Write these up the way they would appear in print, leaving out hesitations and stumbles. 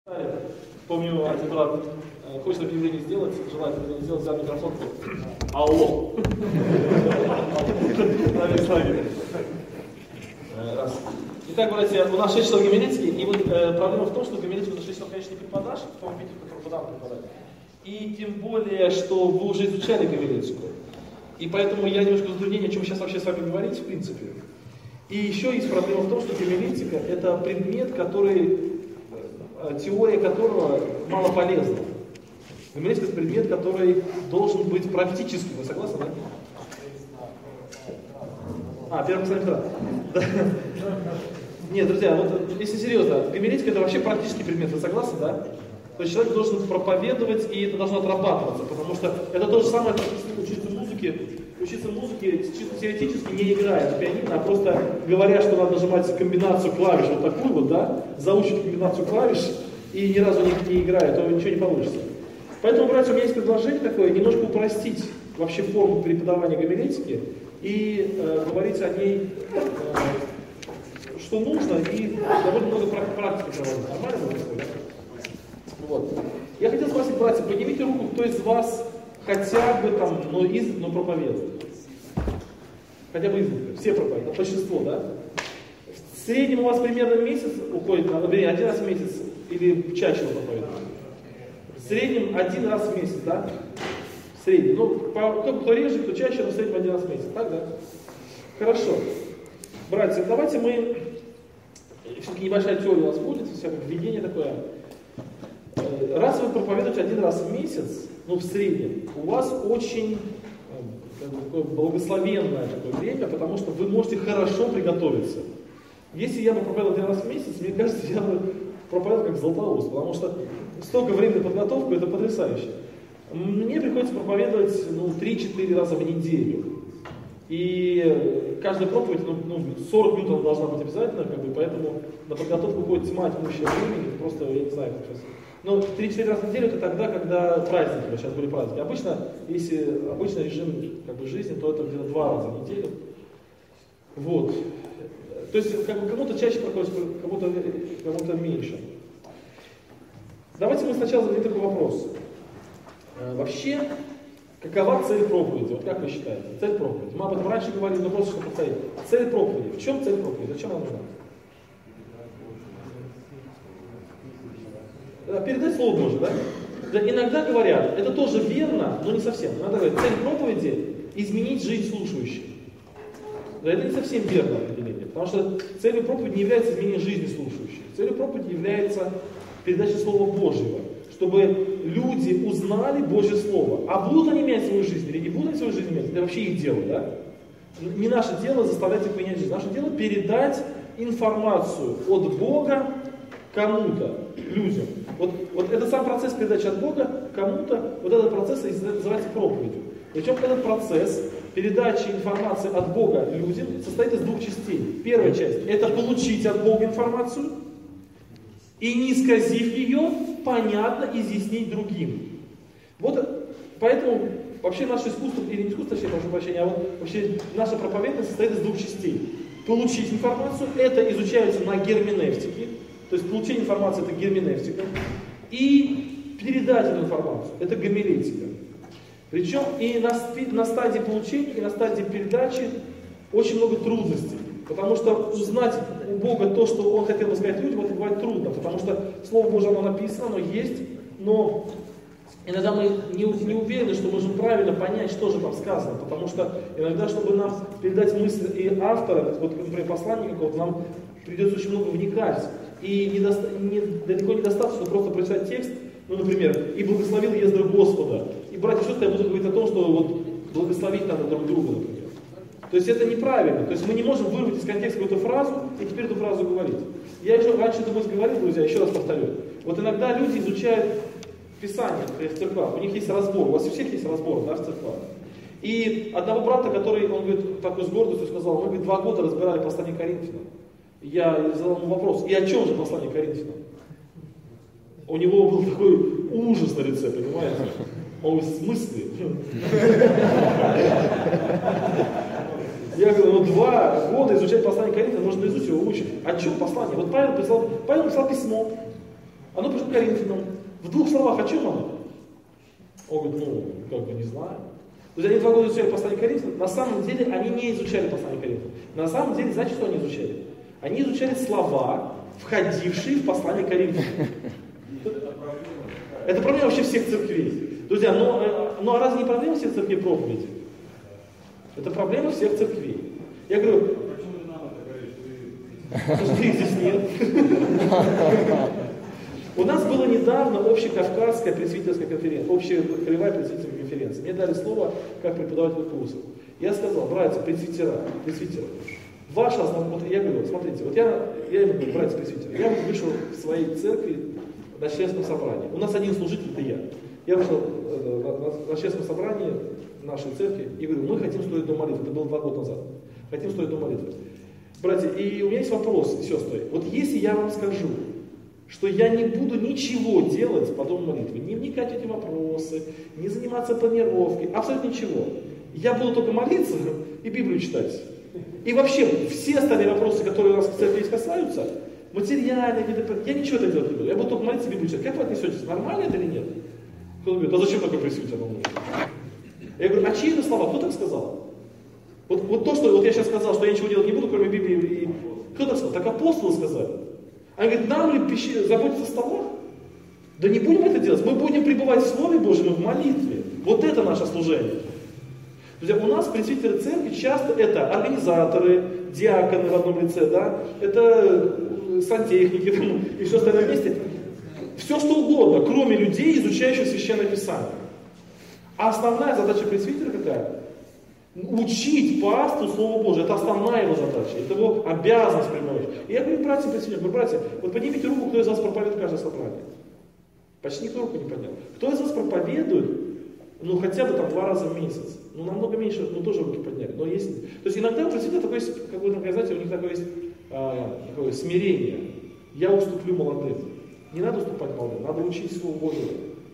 Помню, один брат хочет объявление сделать, желает объявление сделать, взял микрофон. Алло. Итак, братья, у нас 6 человек гомилетики, и вот проблема в том, что гомилетику за 6 человек, конечно, не преподашь, в том виде, в котором подам преподать. И тем более, что вы уже изучали гомилетику. И поэтому я немножко затруднение, о чем сейчас вообще с вами говорить, в принципе. И еще есть проблема в том, что гомилетика – это предмет, теория которого мало полезна. Гомилетика – это предмет, который должен быть практическим. Вы согласны, да? Первый послание Петра. Нет, друзья, вот если серьезно, гомилетика – это вообще практический предмет. Вы согласны, да? То есть человек должен проповедовать, и это должно отрабатываться, потому что это то же самое, как учиться музыке чисто теоретически не играя на пианино, а просто говоря, что надо нажимать комбинацию клавиш, вот такую вот, да, заучить комбинацию клавиш и ни разу не играя, то ничего не получится. Поэтому, братья, у меня есть предложение такое, немножко упростить вообще форму преподавания гомилетики и говорить о ней, что нужно, и довольно много практики проводить. Нормально будет? Вот. Я хотел спросить, братья, поднимите руку, кто из вас хотя бы там, но проповедует. Хотя бы изредка. Все проповедуют, большинство, да? В среднем у вас примерно месяц уходит, один раз в месяц или чаще вы проповедуете? В среднем один раз в месяц, да? В среднем. Кто реже, кто чаще, но в среднем один раз в месяц. Так, да? Хорошо. Братья, давайте мы, все-таки небольшая теория у нас будет, всякое введение такое. Раз вы проповедуете один раз в месяц, в среднем, у вас очень такое благословенное такое время, потому что вы можете хорошо приготовиться. Если я бы проповедовал один раз в месяц, мне кажется, я бы проповедовал как Златоуст, потому что столько времени на подготовку, это потрясающе. Мне приходится проповедовать 3-4 раза в неделю. И каждая проповедь, 40 минут она должна быть обязательно, поэтому на подготовку уходит тьма тьмущего времени, просто, я не знаю, как сейчас. Но 3-4 раза в неделю это тогда, когда праздники, вот сейчас были праздники. Обычно, если обычный режим жизни, то это где-то 2 раза в неделю. Вот. То есть кому-то чаще проходит, кому-то меньше. Давайте мы сначала зададим такой вопрос. Вообще, какова цель проповеди? Вот как вы считаете? Цель проповеди. Мы об этом раньше говорили, но просто чтобы повторить. Цель проповеди. В чем цель проповеди? Зачем она нужна? Передать Слово Божие, да? Иногда говорят, это тоже верно, но не совсем. Иногда говорят, цель проповеди – изменить жизнь слушающих. Да, это не совсем верное определение, потому что целью проповеди не является изменение жизни слушающих. Целью проповеди является передача Слова Божьего, чтобы люди узнали Божье Слово. А будут они менять свою жизнь или не будут они свою жизнь менять, это вообще их дело, да? Не наше дело заставлять их менять жизнь. Наше дело передать информацию от Бога кому-то, людям. Вот это сам процесс передачи от Бога кому-то, вот этот процесс называется проповедью. Причем этот процесс передачи информации от Бога людям состоит из 2 частей. Первая часть – это получить от Бога информацию и, не исказив ее, понятно изъяснить другим. Вот поэтому вообще наше искусство, или не искусство, прошу прощения, а вот вообще наша проповедность состоит из 2 частей. Получить информацию, это изучается на герменевтике, то есть получение информации это герменевтика, и передать эту информацию, это гомилетика. Причем и на стадии получения, и на стадии передачи очень много трудностей. Потому что узнать у Бога то, что Он хотел бы сказать людям, это бывает трудно. Потому что Слово Божие, оно написано, оно есть, но иногда мы не уверены, что можем правильно понять, что же там сказано. Потому что иногда, чтобы нам передать мысль и автора, вот, например, посланника какого-то, нам придется очень много вникать. И далеко недостаточно просто прочитать текст, например, «И благословил Ездра Господа». И, братья, что я буду говорить о том, что вот благословить надо друг друга, например. То есть это неправильно. То есть мы не можем вырвать из контекста какую-то фразу и теперь эту фразу говорить. Я еще раньше это говорил, друзья, еще раз повторю. Вот иногда люди изучают Писание, например, в церквах. У них есть разбор. У вас у всех есть разбор, да, в церквах. И одного брата, который, он говорит, такой с гордостью сказал, мы, говорит, 2 года разбирали послание Коринфянам. Я задал ему вопрос, и о чем же послание Коринфянам? У него был такой ужас на лице, понимаете? Он говорит, в смысле? Я говорю, 2 года изучать послание Коринфянам, можно наизусть его выучить. О чем послание? Вот Павел написал письмо. Оно пришло к Коринфянам. В 2 словах о чем оно? Он говорит, ну, как бы не знаю. То есть они 2 года изучали послание к Коринфянам. На самом деле они не изучали послание к Коринфянам. На самом деле, знаете, что они изучали? Они изучали слова, входившие в послание к Коринфянам. Это проблема вообще всех церквей. Друзья, ну а разве не проблема всех церквей проповеди? Это проблема всех церквей. Я говорю, Почему не надо говорить, что их здесь нет. У нас была недавно общекавказская пресвитерская конференция, общая краевая пресвитерская конференция. Мне дали слово как преподавателю курса. Я сказал, братья, пресвитеры, ваша основная, вот я говорю, смотрите, вот я им говорю, братья пресвитеры, я вышел в своей церкви на членском собрании. У нас один служитель, это я. Я вышел на членском собрании нашей церкви и говорю, мы хотим строить дом молитвы. Это было 2 года назад. Хотим строить дом молитвы. Братья, и у меня есть вопрос, сестры. Вот если я вам скажу, что я не буду ничего делать по дому молитвы, не вникать в эти вопросы, не заниматься планировкой, абсолютно ничего. Я буду только молиться и Библию читать. И вообще все остальные вопросы, которые у нас в церкви касаются, материальные, я ничего этого делать не буду. Я буду только молиться и Библию читать. Как вы отнесетесь? Нормально это или нет? Кто-то говорит, а зачем такой пресвитер нам нужен? Я говорю, а чьи это слова? Кто так сказал? Вот то, что вот я сейчас сказал, что я ничего делать не буду, кроме Библии. Кто так сказал? Так апостолы сказали. Они говорят, нам ли заботиться о столах? Да не будем это делать. Мы будем пребывать в Слове Божьем и в молитве. Вот это наше служение. Друзья, у нас пресвитеры церкви часто это организаторы, диаконы в одном лице, да? Это сантехники и все остальное вместе. Все что угодно, кроме людей, изучающих Священное Писание. А основная задача пресвитера какая? Учить пасту Слову Божию. Это основная его задача. Это его обязанность прямой. И я говорю, братья, пресвитеры, братья, вот поднимите руку, кто из вас проповедует каждое собрание. Почти никто руку не поднял. Кто из вас проповедует, ну хотя бы там 2 раза в месяц? Ну намного меньше, ну тоже руки подняли. Но есть. То есть иногда у пресвитера такое есть, как вы знаете, у них такое есть такое смирение. Я уступлю молодым. Не надо уступать молодым, надо учить Слову Божьему.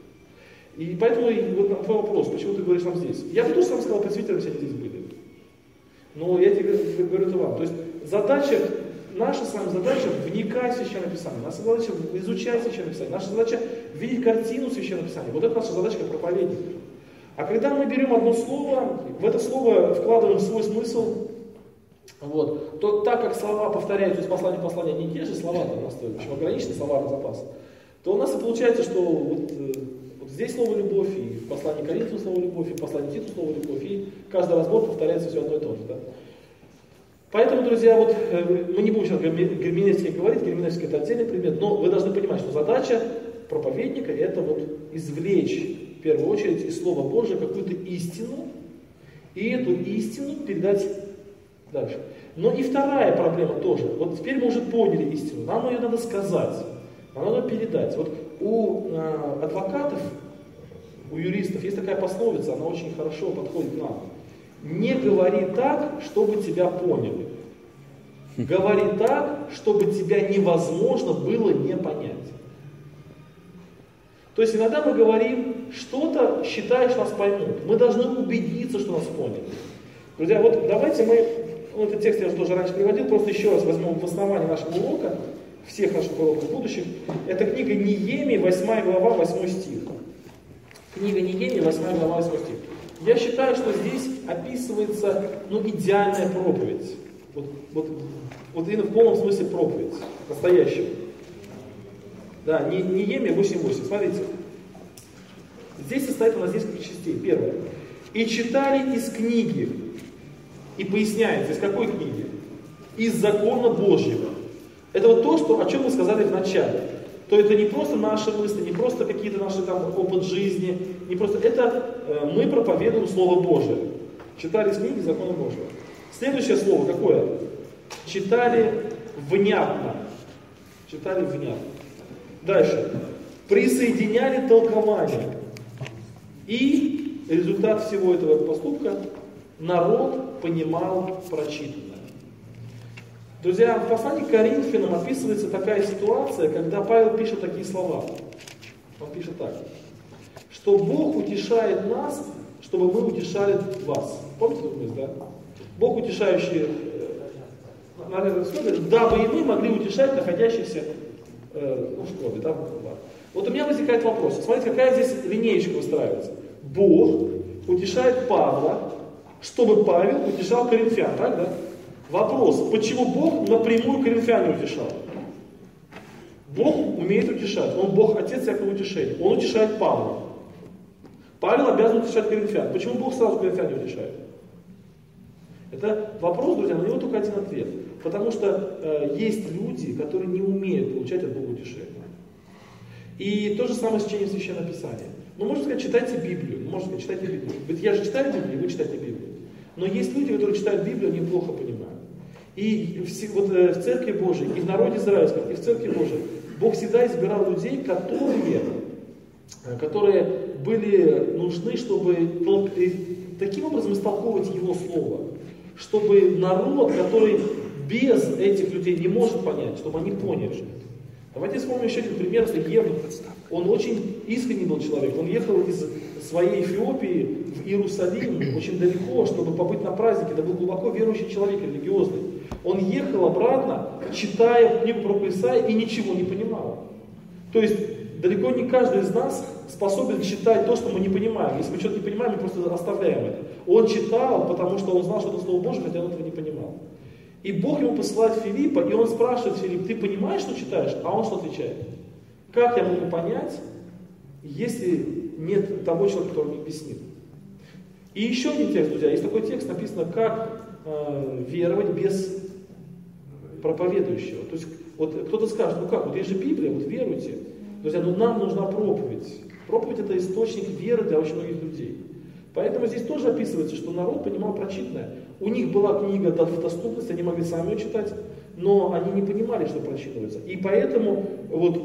И поэтому вот твой вопрос, почему ты говоришь нам здесь? Я бы тоже сам сказал, пресвитером все здесь были. Но я тебе говорю это вам. То есть задача, наша с вами задача вникать в Священное Писание. Наша задача изучать Священное Писание. Наша задача видеть картину Священного Писания. Вот это наша задача как проповедника. А когда мы берем одно слово, в это слово вкладываем свой смысл, вот, то так как слова повторяются из послания в послание, не те же слова, там у нас очень ограниченный словарный запас, то у нас и получается, что вот здесь слово «любовь», и в послании к Коринфянам слово «любовь», и в послании к Титу слово «любовь», и каждый разбор повторяется все одно и то же. Да? Поэтому, друзья, вот мы не будем сейчас герменевтики говорить, герменевтика это отдельный предмет, но вы должны понимать, что задача проповедника это вот извлечь, в первую очередь, из Слова Божия какую-то истину, и эту истину передать дальше. Но и вторая проблема тоже. Вот теперь мы уже поняли истину, нам ее надо сказать, нам надо передать. Вот у адвокатов, у юристов есть такая пословица, она очень хорошо подходит к нам. Не говори так, чтобы тебя поняли. Говори так, чтобы тебя невозможно было не понять. То есть иногда мы говорим что-то, считая, что нас поймут. Мы должны убедиться, что нас поняли. Друзья, вот давайте мы, этот текст я уже тоже раньше приводил, просто еще раз возьмем в основании нашего урока, всех наших уроков будущих. Это книга Неемии, 8 глава, 8 стих. Книга Неемии, 8 глава, 8 стих. Я считаю, что здесь описывается идеальная проповедь. Вот именно в полном смысле проповедь. Настоящая. Да, Неемия 8.8. Смотрите. Здесь состоит у нас несколько частей. Первое. И читали из книги. И поясняется, из какой книги? Из закона Божьего. Это вот то, о чем мы сказали в начале. То это не просто наши мысли, не просто какие-то наши опыт жизни, не просто это мы проповедуем Слово Божие. Читали из книги закона Божьего. Следующее слово какое? Читали внятно. Читали внятно. Дальше. Присоединяли толкование. И результат всего этого поступка народ понимал прочитанное. Друзья, в послании к Коринфянам описывается такая ситуация, когда Павел пишет такие слова. Он пишет так. Что Бог утешает нас, чтобы мы утешали вас. Помните эту мысль, да? Бог утешающий, дабы и мы могли утешать находящихся в школе, да? Вот у меня возникает вопрос. Смотрите, какая здесь линеечка выстраивается. Бог утешает Павла, чтобы Павел утешал коринфян, так, да? Вопрос, почему Бог напрямую коринфян не утешал? Бог умеет утешать, Он Бог, Отец всякого утешения. Он утешает Павла. Павел обязан утешать коринфян. Почему Бог сразу коринфян не утешает? Это вопрос, друзья, на него только один ответ. Потому что есть люди, которые не умеют получать от Бога утешение. И то же самое с чтением Священного Писания. Ну, можно сказать, читайте Библию. Ну, можно сказать, читайте Библию. Ведь я же читаю Библию, вы читаете Библию. Но есть люди, которые читают Библию, они плохо понимают. И вот в Церкви Божией, и в народе израильском, и в Церкви Божией Бог всегда избирал людей, которые были нужны, чтобы таким образом истолковывать Его Слово. Чтобы народ, который без этих людей не может понять, чтобы они поняли. Давайте вспомним еще один пример, это Евнух. Он очень искренний был человек. Он ехал из своей Эфиопии в Иерусалим, очень далеко, чтобы побыть на празднике. Это был глубоко верующий человек, религиозный. Он ехал обратно, читая книгу про Исаию, и ничего не понимал. То есть далеко не каждый из нас способен читать то, что мы не понимаем. Если мы что-то не понимаем, мы просто оставляем это. Он читал, потому что он знал, что это Слово Божие, хотя он этого не понимал. И Бог ему посылает Филиппа, и он спрашивает Филипп, ты понимаешь, что читаешь? А он что отвечает? Как я могу понять, если нет того человека, который мне объяснит? И еще один текст, друзья, есть такой текст, написано, как веровать без проповедующего. То есть, вот кто-то скажет, ну как, вот есть же Библия, вот веруйте. Друзья, ну нам нужна проповедь. Проповедь это источник веры для очень многих людей. Поэтому здесь тоже описывается, что народ понимал прочитанное. У них была книга в доступности, они могли сами ее читать, но они не понимали, что прочитывается. И поэтому вот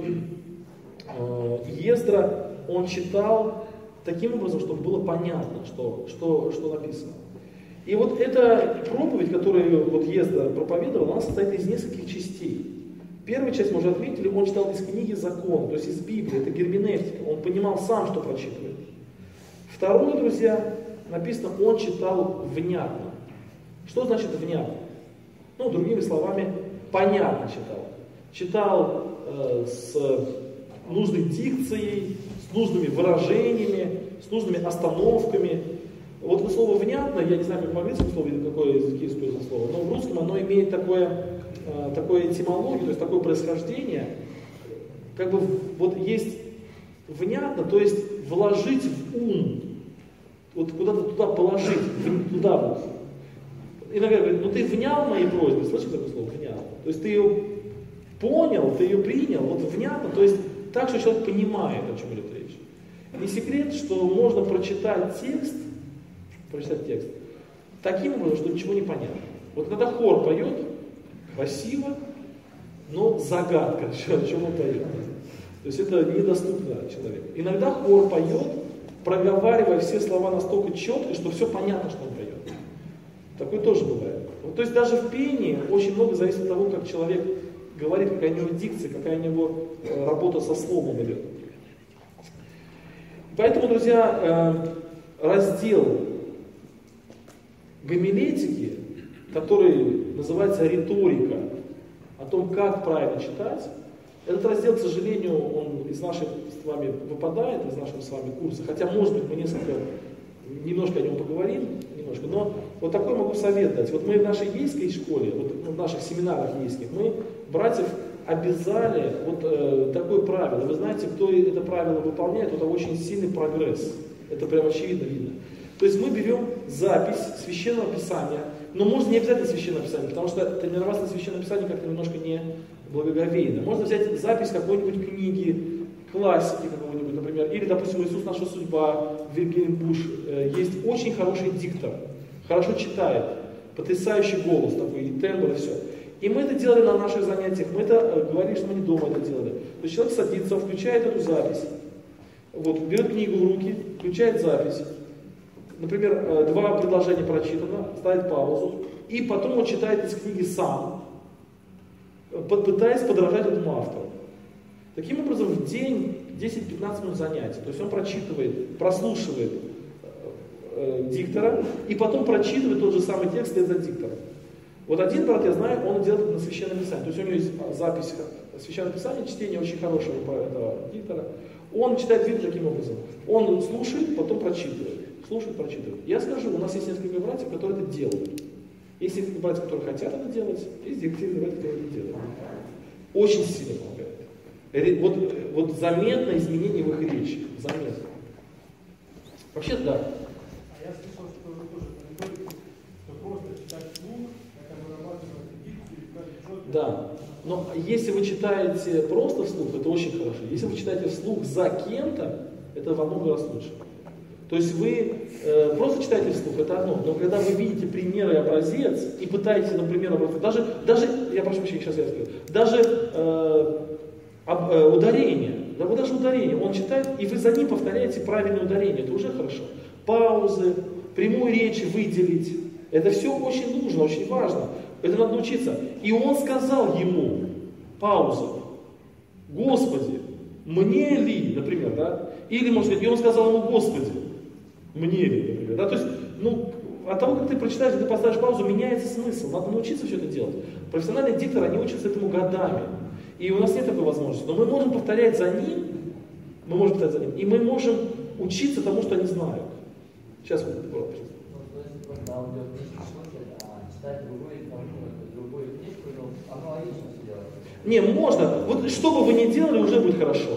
Ездра, он читал таким образом, чтобы было понятно, что написано. И вот эта проповедь, которую вот Ездра проповедовал, она состоит из нескольких частей. Первая часть, мы уже отметили, он читал из книги Закон, то есть из Библии, это герменевтика, он понимал сам, что прочитывает. Второе, друзья, написано, он читал внятно. Что значит внятно? Ну, другими словами, понятно читал. Читал с нужной дикцией, с нужными выражениями, с нужными остановками. Вот это слово «внятно», я не знаю, как в английском слове или какое языке используется слово, но в русском оно имеет такое этимологию, то есть такое происхождение. Как бы вот есть «внятно», то есть вложить в ум, вот куда-то туда положить, туда вот. Иногда говорят, ну ты внял моей просьбе, слышите такое слово «внял»? То есть ты ее понял, ты ее принял, вот внятно, то есть так, что человек понимает, о чем идет речь. Не секрет, что можно прочитать текст таким образом, что ничего не понятно. Вот когда хор поет, красиво, но загадка, о чем он поет. То есть это недоступно человеку. Иногда хор поет, проговаривая все слова настолько четко, что все понятно, что он поет. Такое тоже бывает. Вот, то есть даже в пении очень много зависит от того, как человек говорит, какая у него дикция, какая у него работа со словом идет. Поэтому, друзья, раздел гомилетики, который называется риторика, о том, как правильно читать, этот раздел, к сожалению, он из наших с вами выпадает, из нашего с вами курса, хотя, может быть, мы немножко о нем поговорим, но вот такой могу совет дать. Вот мы в нашей ейской школе, вот в наших семинарах ейских, мы братьев обязали вот такое правило. Вы знаете, кто это правило выполняет, у того очень сильный прогресс. Это прям очевидно видно. То есть мы берем запись Священного Писания, но можно не обязательно Священное Писание, потому что тренироваться на Священном Писании как-то немножко не благоговейно. Можно взять запись какой-нибудь книги, классики какого-нибудь, например, или, допустим, «Иисус. Наша судьба», Вильгельм Буш, есть очень хороший диктор, хорошо читает, потрясающий голос такой, и тембр, и все. И мы это делали на наших занятиях, мы это говорили, что мы не дома это делали. То есть человек садится, включает эту запись, вот, берет книгу в руки, включает запись, например, 2 предложения прочитано, ставит паузу, и потом он читает из книги сам, пытаясь подражать этому автору. Таким образом, в день 10-15 минут занятий. То есть он прочитывает, прослушивает диктора, и потом прочитывает тот же самый текст вслед за диктором. Вот один брат, я знаю, он делает это на Священном Писании. То есть у него есть запись Священное Писание, чтение очень хорошего этого диктора. Он читает Библию таким образом. Он слушает, потом прочитывает. Слушает, прочитывает. Я скажу, у нас есть несколько братьев, которые это делают. Есть несколько братьев, которые хотят это делать, есть несколько братьев, которые это делают. Очень сильно помогает. Вот заметно изменение в их речи. Заметно. Вообще, да. А я слышал, что вы тоже говорите, что просто читать вслух, это вырабатывает дикцию и каждый четко. Да. Но если вы читаете просто вслух, это очень хорошо. Если вы читаете вслух за кем-то, это во много раз лучше. То есть вы просто читаете вслух, это одно. Но когда вы видите пример и образец, и пытаетесь, например, даже я прошу прощения, сейчас я скажу, даже ударение, да, вот даже ударение, он читает, и вы за ним повторяете правильное ударение, это уже хорошо. Паузы, прямую речь выделить, это все очень нужно, очень важно. Это надо научиться. И он сказал ему, пауза, Господи, мне ли, например, да? Или, может быть, и он сказал ему, Господи, мне ли, например, да? То есть, от того, как ты прочитаешь, ты поставишь паузу, меняется смысл. Надо научиться все это делать. Профессиональные дикторы, они учатся этому годами. И у нас нет такой возможности. Но мы можем повторять за ним, и мы можем учиться тому, что они знают. Сейчас вот, читать другую книжку, аналогично все делать. Не, можно. Вот что бы вы ни делали, уже будет хорошо.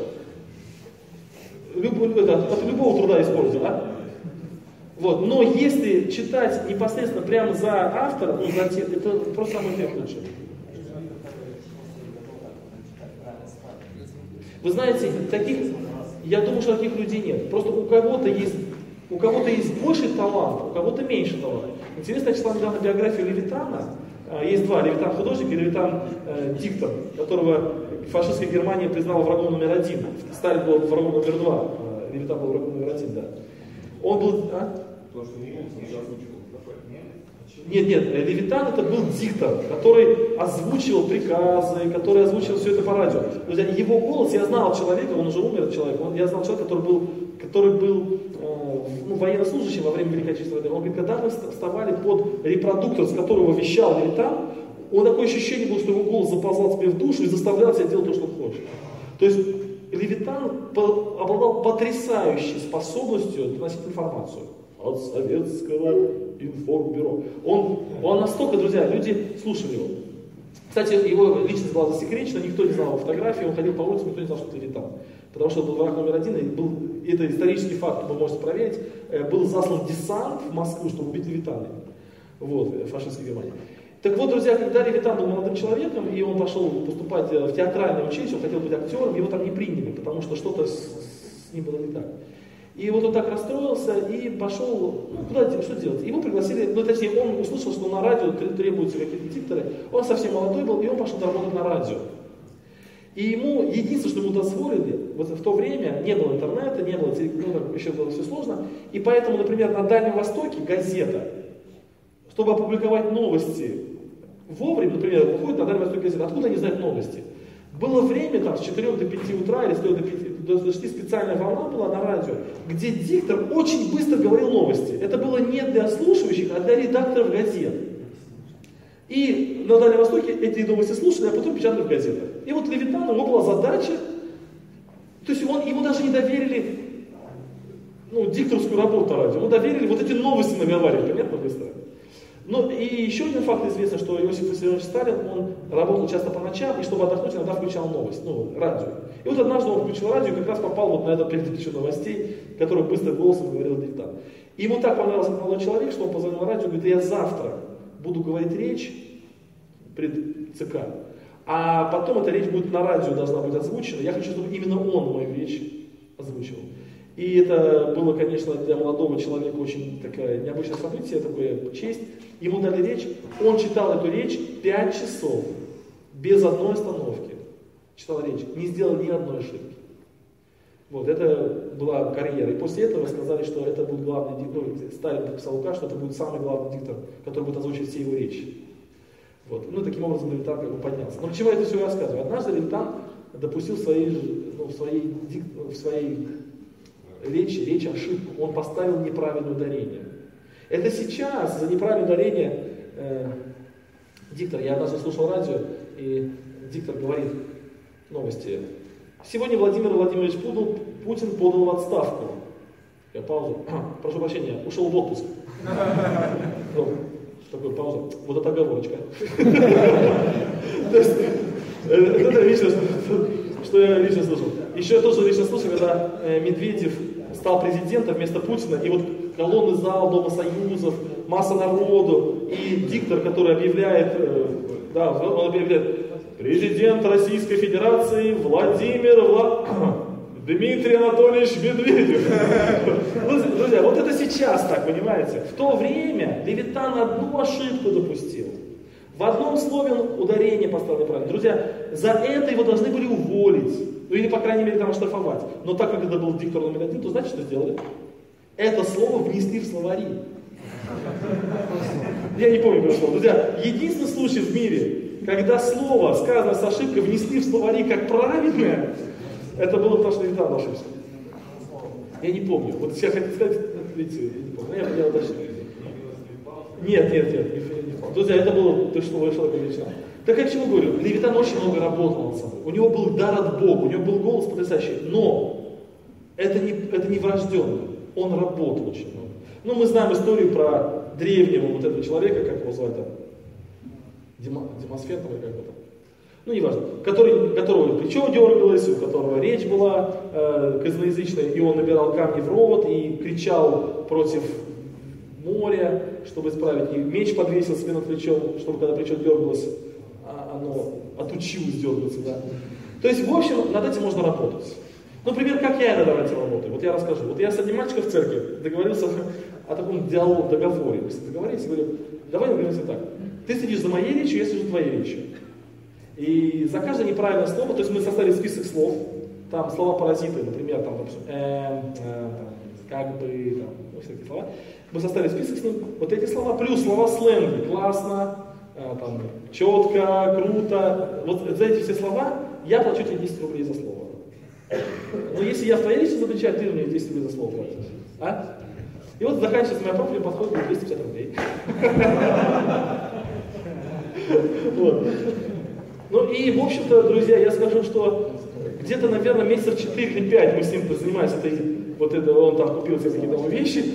От любого труда используйте, да? Вот. Но если читать непосредственно прямо за автором, это просто самый эффект лучше. Вы знаете, я думаю, что таких людей нет. Просто у кого-то есть больше талант, у кого-то меньше таланта. Интересно, я читал недавно биографию Левитана. Есть два, Левитан художник и Левитан диктор, которого фашистская Германия признала врагом номер один. Сталин был врагом номер два, Левитан был врагом номер один, да. Он был... Нет, Левитан это был диктор, который озвучивал приказы, который озвучивал все это по радио. Друзья, его голос, я знал человека, он уже умер, человек, я знал человека, который был военнослужащим во время Великой Отечественной войны. Он говорит, когда мы вставали под репродуктор, с которого вещал Левитан, он такое ощущение было, что его голос заползал тебе в душу и заставлял тебя делать то, что он хочет. То есть Левитан обладал потрясающей способностью доносить информацию от советского информбюро. Он настолько, друзья, люди слушали его. Кстати, его личность была засекречена, никто не знал его фотографии, он ходил по улице, никто не знал, что это Левитан. Потому что он был враг номер один, и это исторический факт, вы можете проверить, был заслан десант в Москву, чтобы убить Левитана, фашистской Германии. Так вот, друзья, когда Левитан был молодым человеком, и он пошел поступать в театральное училище, он хотел быть актером, его там не приняли, потому что что-то с ним было не так. И вот он так расстроился и пошел, что делать? Его пригласили, точнее, он услышал, что на радио требуются какие-то дикторы, он совсем молодой был, и он пошел работать на радио. И ему, единственное, что ему дозволили, вот в то время не было интернета, не было еще было все сложно, и поэтому, например, на Дальнем Востоке газета, чтобы опубликовать новости вовремя, например, выходит на Дальнем Востоке газета, откуда они знают новости? Было время, там, с 4 до 5 утра или с 3 до 6 специальная волна была на радио, где диктор очень быстро говорил новости. Это было не для слушающих, а для редакторов газет. И на Дальнем Востоке эти новости слушали, а потом печатали в газетах. И вот Левитану, у него была задача, то есть ему даже не доверили дикторскую работу на радио, ему доверили вот эти новости наговаривать, понятно, быстро. Ну и еще один факт известно, что Иосиф Виссарионович Сталин, он работал часто по ночам, и чтобы отдохнуть, иногда включал новость, радио. И вот однажды он включил радио и как раз попал вот на эту передачу новостей, которую быстро голосом говорил диктор. И ему так понравился этот молодой человек, что он позвонил на радио и говорит, я завтра буду говорить речь пред ЦК, а потом эта речь будет на радио, должна быть озвучена, я хочу, чтобы именно он мою речь озвучил. И это было, конечно, для молодого человека очень такое необычное событие, такая честь. Ему дали речь, он читал эту речь 5 часов, без одной остановки. Читал речь, не сделал ни одной ошибки. Вот, это была карьера. И после этого сказали, что это будет главный диктор. Сталин подписал указ, что это будет самый главный диктор, который будет озвучивать все его речи. Вот. Таким образом Левитан как бы поднялся. Но почему я это все рассказываю? Однажды Левитан допустил в своей речи ошибку. Он поставил неправильное ударение. Это сейчас за неправильное ударение диктор, я однажды слушал радио, и диктор говорит, Новости. Сегодня Владимир Владимирович Путин подал в отставку. Я паузу. Прошу прощения, ушел в отпуск. Такой пауза. Вот это оговорочка. То есть, это лично, что я лично слышал. Еще я тоже лично слышал, когда Медведев стал президентом вместо Путина, и вот колонны зал, Дома Союзов, масса народу, и диктор, который объявляет, он объявляет: президент Российской Федерации Дмитрий Анатольевич Медведев. Друзья, вот это сейчас так, понимаете? В то время Левитан одну ошибку допустил. В одном слове он ударение поставил неправильно. Друзья, за это его должны были уволить. Ну или, по крайней мере, там оштрафовать. Но так как это был диктор номер один, то знаете, что сделали? Это слово внесли в словари. Я не помню, какое слово. Друзья, единственный случай в мире, когда слово, сказанное с ошибкой, внесли в словари как правильное, это было потому, что Левитан ошибся. Я не помню. Вот я хотел сказать, видите, я не помню. Я дальше. Нет, не помню. Друзья, это было то, что вышло как лично. Так я к чему говорю? Левитан очень много работал над собой. У него был дар от Бога, у него был голос потрясающий. Но это не врожденно. Он работал очень много. Ну, мы знаем историю про древнего вот этого человека, как его звать там? Демосфен, как это? Ну, неважно, которого плечо дергалось, у которого речь была косноязычная, и он набирал камни в рот и кричал против моря, чтобы исправить. И меч подвесил себе над плечом, чтобы когда плечо дергалось, оно отучилось дергаться. Да? То есть, в общем, над этим можно работать. Например, как я иногда над этим работаю. Вот я расскажу. Вот я с одним мальчиком в церкви договорился о таком договоре. Мы договорились и говорю: давай договоримся так. Ты следишь за моей речью, я слежу за твоей речью. И за каждое неправильное слово, то есть мы составили список слов, там слова-паразиты, например, там, как бы, там, ну, всякие слова. Мы составили список с ним, вот эти слова, плюс слова сленга, классно, там, четко, круто. Вот за эти все слова я плачу тебе 10 рублей за слово. Но если я в твоей речи запрещаю, ты мне 10 рублей за слово платишь. А? И вот заканчивается моя проповедь, подходит мне 250 рублей. Вот. Ну и, в общем-то, друзья, я скажу, что где-то, наверное, месяцев 4 или 5 мы с ним занимались он там купил себе какие-то вещи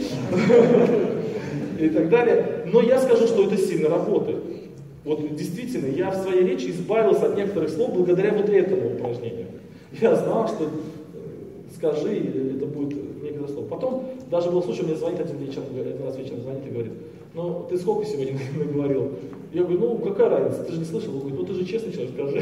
и так далее. Но я скажу, что это сильно работает. Вот действительно, я в своей речи избавился от некоторых слов благодаря вот этому упражнению. Я знал, что скажи, это будет некоторое слово. Потом даже был случай, мне звонит один раз вечером звонит и говорит: ну, ты сколько сегодня наговорил? Я говорю: ну, какая разница, ты же не слышал? Он говорит: ну, ты же честный человек, скажи.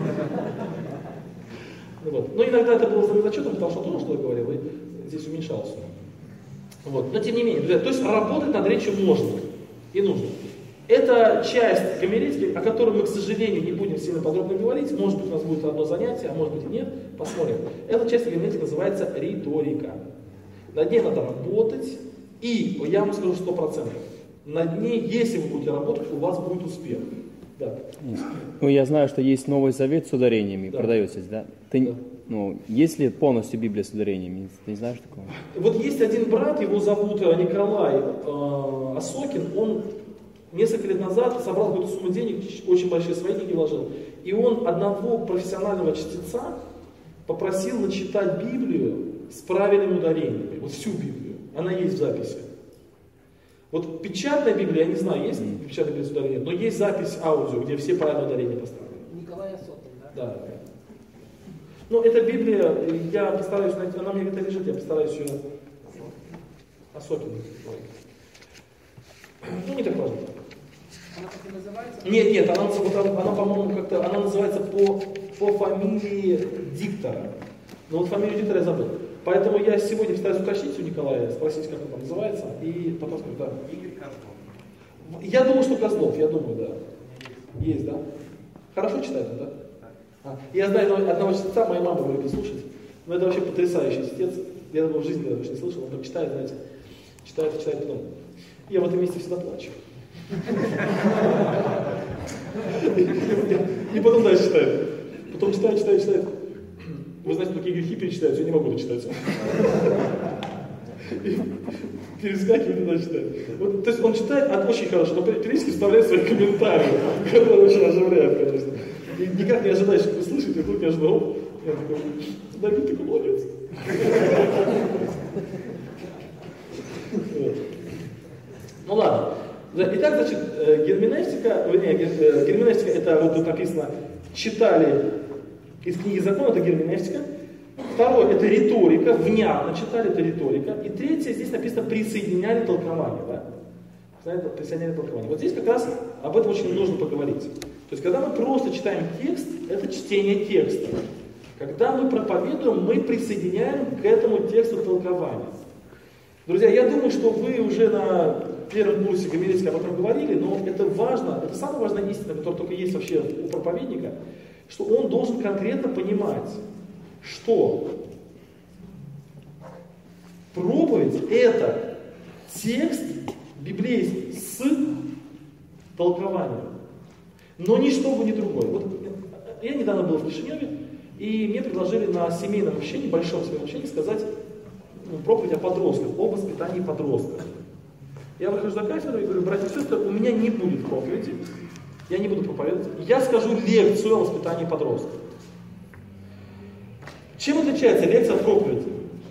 Но иногда это было зачетом, потому что он тоже что-то говорил, и здесь уменьшался. Но тем не менее, то есть работать над речью можно и нужно. Это часть гомилетики, о которой мы, к сожалению, не будем сильно подробно говорить. Может быть, у нас будет одно занятие, а может быть и нет. Посмотрим. Эта часть гомилетики называется риторика. Над ней надо работать, и я вам скажу 100%. Над ней, если вы будете работать, у вас будет успех. Да. Ну, я знаю, что есть Новый Завет с ударениями, да. Продается, да? Да. Ну, есть ли полностью Библия с ударениями? Ты не знаешь такого? Вот есть один брат, его зовут Николай Осокин, он несколько лет назад собрал какую-то сумму денег, очень большие свои деньги вложил, и он одного профессионального чтеца попросил начитать Библию с правильными ударениями, вот всю Библию, она есть в записи. Вот печатная Библия, я не знаю, есть печатная Библия с ударением, но есть запись аудио, где все правильные ударения поставлены. Николай Осокин, да? Да. Ну, эта Библия, я постараюсь найти, она у меня где-то лежит, я постараюсь ее... Осокин. Ну, не так важно. Она так и называется? Нет, она по-моему, как-то, она называется по фамилии диктора. Но вот фамилию диктора я забыл. Поэтому я сегодня постараюсь уточнить у Николая, спросить, как он там называется, и потом скажу, да. Игорь Козлов. Я думаю, что Козлов, да. Есть, да? Хорошо читает он, да? Я знаю одного чтеца, моя мама его любит слушать. Но это вообще потрясающий чтец. Я такого в жизни даже не слышал, он так читает, знаете. Читает потом. Я в этом месте всегда плачу. И потом дальше читает. Потом читает. Вы знаете, такие грехи перечитаются, я не могу дочитать. Перескакивает и дальше читает. Вот, то есть он читает очень хорошо, но периодически вставляет свои комментарии, которые очень оживляют, конечно. никак не ожидаешь, что вы слышите, и вдруг неожиданно, я такой, Давид, ты молодец. Ну ладно. Итак, значит, герменевтика это вот тут написано, читали из книги закона, это герменевтика. Второе, это риторика, внятно читали, это риторика. И третье, здесь написано, присоединяли толкование. Да? Присоединяли толкование. Вот здесь как раз об этом очень нужно поговорить. То есть, когда мы просто читаем текст, это чтение текста. Когда мы проповедуем, мы присоединяем к этому тексту толкование. Друзья, я думаю, что вы уже на первом курсе гомилетики об этом говорили, но это важно, это самая важная истина, которая только есть вообще у проповедника, что он должен конкретно понимать, что проповедь это текст библейский с толкованием, но ни что бы ни другое. Вот я недавно был в Кишиневе, и мне предложили на семейном общении, большом семейном общении сказать проповедь о подростках, о воспитании подростков. Я выхожу на кафедру и говорю, братья и сестры, у меня не будет проповеди, я не буду проповедовать, я скажу лекцию о воспитании подростков. Чем отличается лекция от проповеди?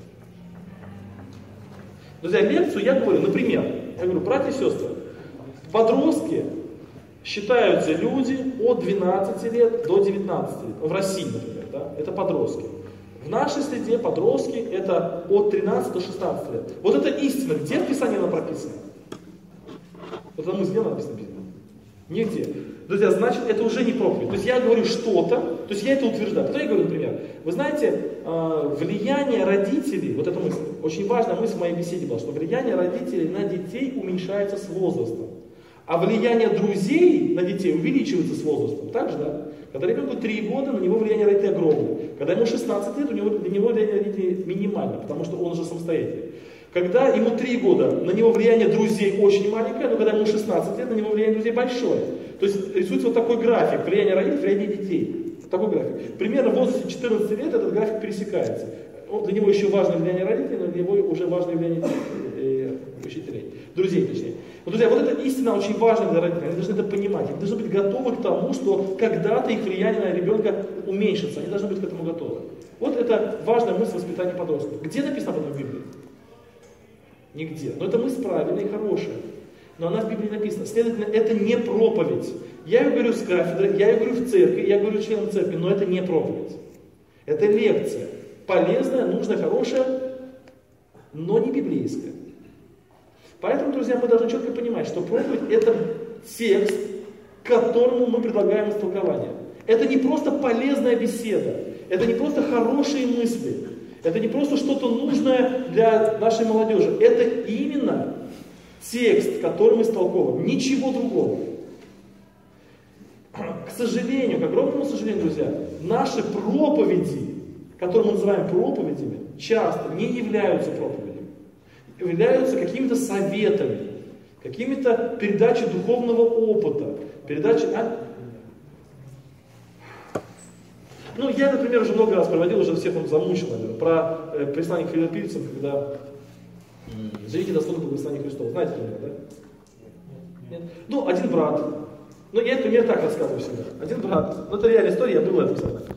Друзья, лекцию я говорю, например, я говорю, братья и сестры, подростки считаются люди от 12 лет до 19 лет, в России, например, да? Это подростки. В нашей среде подростки это от 13 до 16 лет. Вот это истина. Где в Писании она прописана? Вот это мы сделали, написано в Писании. Нигде. Друзья, значит, это уже не проповедь. То есть я говорю что-то, то есть я это утверждаю. Потом я говорю, например, вы знаете, влияние родителей, вот эта мысль, очень важная мысль в моей беседе была, что влияние родителей на детей уменьшается с возрастом. А влияние друзей на детей увеличивается с возрастом. Так же, да? Когда ребенку 3 года, на него влияние родителей огромное. Когда ему 16 лет, для него влияние родителей минимально, потому что он уже самостоятельный. Когда ему 3 года, на него влияние друзей очень маленькое, но когда ему 16 лет, на него влияние друзей большое. То есть рисуется вот такой график, влияние родителей, влияние детей. Такой график. Примерно в возрасте 14 лет этот график пересекается. Для него еще важно влияние родителей, но для него уже важно влияние учителей. Друзей, точнее. Но, друзья, вот эта истина очень важна для родителей. Они должны это понимать. Они должны быть готовы к тому, что когда-то их влияние на ребенка уменьшится. Они должны быть к этому готовы. Вот это важная мысль воспитания подростков. Где написано об этом в Библии? Нигде. Но это мысль правильная и хорошая. Но она в Библии написана. Следовательно, это не проповедь. Я ее говорю с кафедры, я ее говорю в церкви, я говорю членам церкви, но это не проповедь. Это лекция. Полезная, нужная, хорошая, но не библейская. Поэтому, друзья, мы должны четко понимать, что проповедь это текст, к которому мы предлагаем истолкование. Это не просто полезная беседа, это не просто хорошие мысли, это не просто что-то нужное для нашей молодежи. Это именно текст, который мы истолковываем, ничего другого. К сожалению, к огромному сожалению, друзья, наши проповеди, которые мы называем проповедями, часто не являются проповедями. Являются какими-то советами, какими-то передачей духовного опыта, передачей... Ну, я, например, уже много раз проводил, уже всех он замучил, наверное, про прислание к филиппийцам, когда живите достойно благословения Христова. Знаете, пример, да? Нет? Ну, один брат. Ну, я этот пример так рассказываю всегда. Один брат. Ну, это реальная история, я был в этом.